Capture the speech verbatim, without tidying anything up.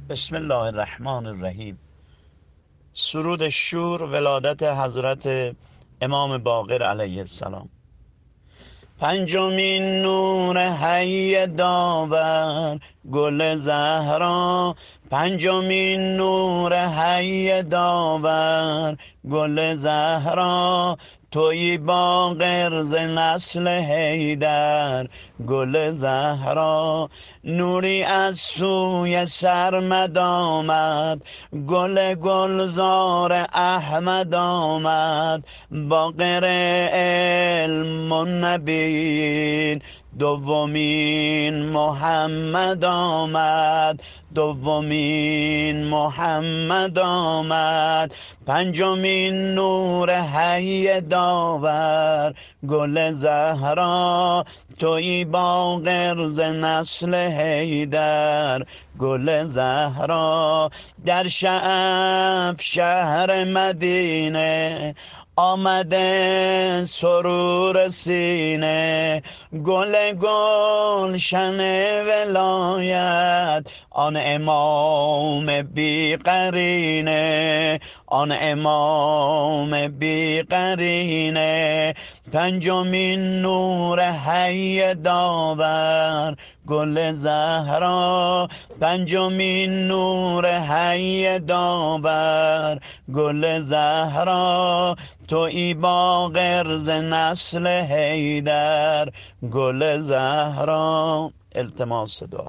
بسم الله الرحمن الرحیم. سرود شور ولادت حضرت امام باقر علیه السلام. پنجمین نور حی داور گل زهرا، پنجمین نور حی داور گل زهرا، تویی باقر ز نسل حیدر گل زهرا. نوری از سوی سرمد آمد، گل گلزار احمد آمد، باقر علم و نبیین دومین محمد آمد، دومین محمد آمد. پنجمین نور حی داور گل زهرا، تویی باقر ز نسل حیدر گل زهرا. در شعف شهر مدینه آمده سرور سینه، گل گلشن ولایت آن امام بی قرینه، آن امام بی قرینه. پنجمین نور حی داور گل زهرا، پنجمین نور حی داور گل زهرا، تویی باقر ز نسل حیدر گل زهرا. التماس دعا.